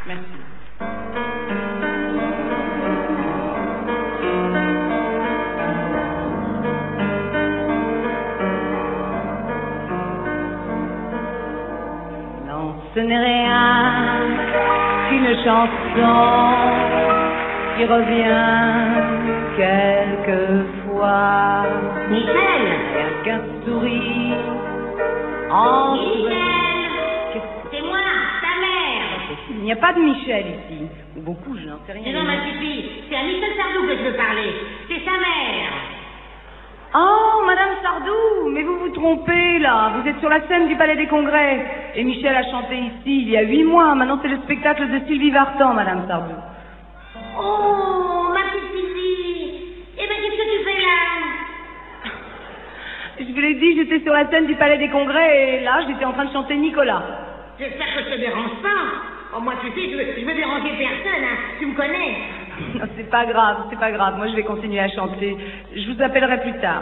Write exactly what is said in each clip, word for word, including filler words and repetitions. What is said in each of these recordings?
Merci. Non, ce n'est rien qu'une chanson qui revient quelquefois. Michel! Quelqu'un sourit en Michel! C'est moi, ta mère! Il n'y a pas de Michel ici. Ou beaucoup, je n'en sais rien. Non, ma fille, c'est à Michel Sardou que je veux parler. C'est sa mère. Oh, Madame Sardou, mais vous vous trompez, là. Vous êtes sur la scène du Palais des Congrès. Et Michel a chanté ici il y a huit mois. Maintenant, c'est le spectacle de Sylvie Vartan, Madame Sardou. Oh, ma petite Sylvie. Eh ben, qu'est-ce que tu fais là? Je vous l'ai dit, j'étais sur la scène du Palais des Congrès et là, j'étais en train de chanter Nicolas. J'espère que je te dérange pas. Oh, moi, tu sais, je veux, je veux déranger personne, hein. Tu me connais. Non, c'est pas grave, c'est pas grave. Moi, je vais continuer à chanter. Je vous appellerai plus tard.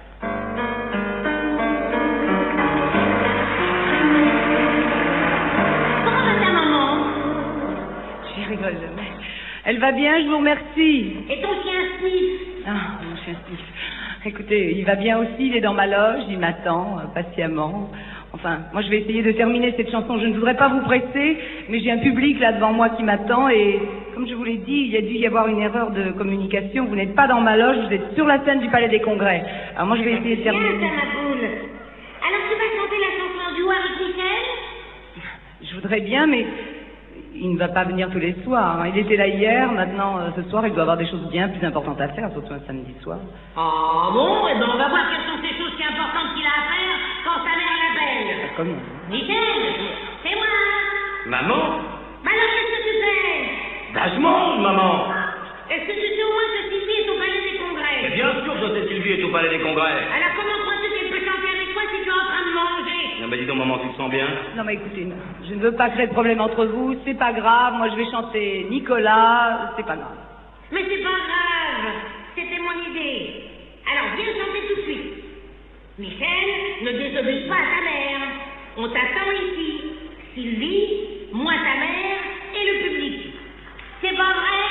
Comment va ta maman? J'y rigole, mais elle va bien, je vous remercie. Et ton chien Sniff? Ah, mon chien Sniff. Écoutez, il va bien aussi, il est dans ma loge, il m'attend euh, patiemment. Enfin, moi je vais essayer de terminer cette chanson. Je ne voudrais pas vous presser, mais j'ai un public là devant moi qui m'attend et, comme je vous l'ai dit, il y a dû y avoir une erreur de communication. Vous n'êtes pas dans ma loge, vous êtes sur la scène du Palais des Congrès. Alors moi je vais essayer de terminer. Bien, ça, ma poule. Alors tu vas chanter la chanson en duo avec Michel? Je voudrais bien, mais il ne va pas venir tous les soirs. Il était là hier, maintenant euh, ce soir il doit avoir des choses bien plus importantes à faire, surtout un samedi soir. Ah bon? Eh ben on va voir quelles sont ces choses si importantes qu'il a à faire quand sa mère l'appelle. Ah, comment? Michel, c'est moi. Maman? Bah alors qu'est-ce que tu fais? Bah je mange, maman. Est-ce que tu sais au moins que Sylvie est au Palais des Congrès? Mais bien sûr que c'est Sylvie est au Palais des Congrès. Alors comment crois-tu qu'elle peut chanter avec toi si tu es en train de manger? Non mais dis donc maman, tu te sens bien? Non mais écoutez, non. Je ne veux pas créer de problème entre vous, c'est pas grave, moi je vais chanter Nicolas, c'est pas grave. Mais c'est pas grave, c'était mon idée. Alors viens chanter tout de suite. Michel, ne désobéis pas à ta mère. On t'attend ici. Sylvie, moi ta mère et le public. C'est pas vrai?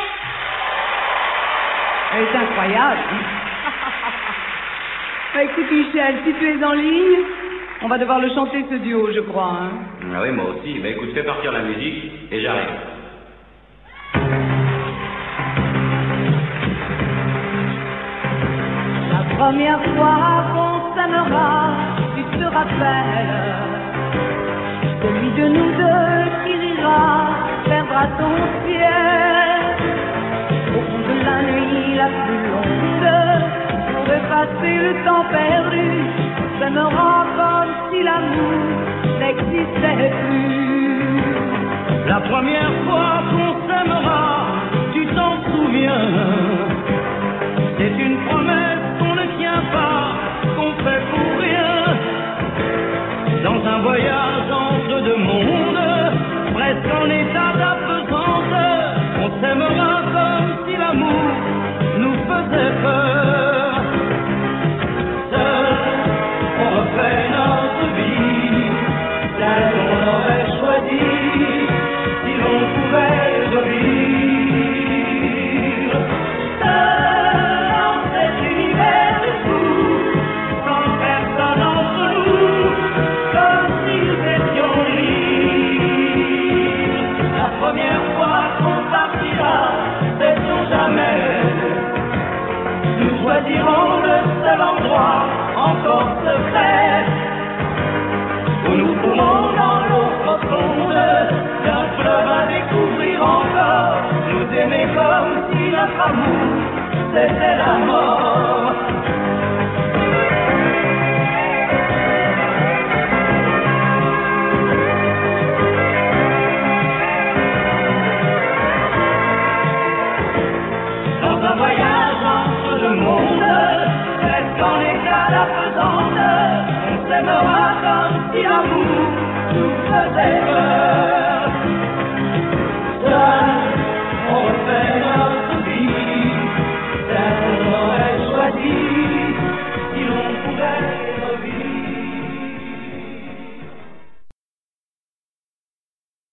Elle est incroyable. Bah, écoute Michel, si tu es en ligne, on va devoir le chanter ce duo, je crois. Hein. Ah oui, moi aussi. Bah écoute, fais partir la musique et j'arrive. La première fois qu'on s'aimera, tu te rappelles, celui de nous deux qui rira, perdra ton ciel. Au fond de la nuit la plus longue, pour effacer le temps perdu, on s'aimera comme si l'amour n'existait plus. La première fois qu'on s'aimera, tu t'en souviens, c'est une promesse qu'on ne tient pas, qu'on fait pour rien. Dans un voyage entre deux mondes, presque en état d'apesanteur, on s'aimera comme si l'amour nous faisait peur. Seul, on refait notre vie, celle qu'on aurait choisie, si l'on pouvait revivre. Seul dans cet univers de fou, sans personne entre nous, comme si nous étions libres. La première fois qu'on partira, sait-on jamais, nous choisirons le seul endroit encore secret où nous pourrons dans l'eau profonde d'un fleuve à découvrir encore, nous aimer comme si notre amour c'était la mort.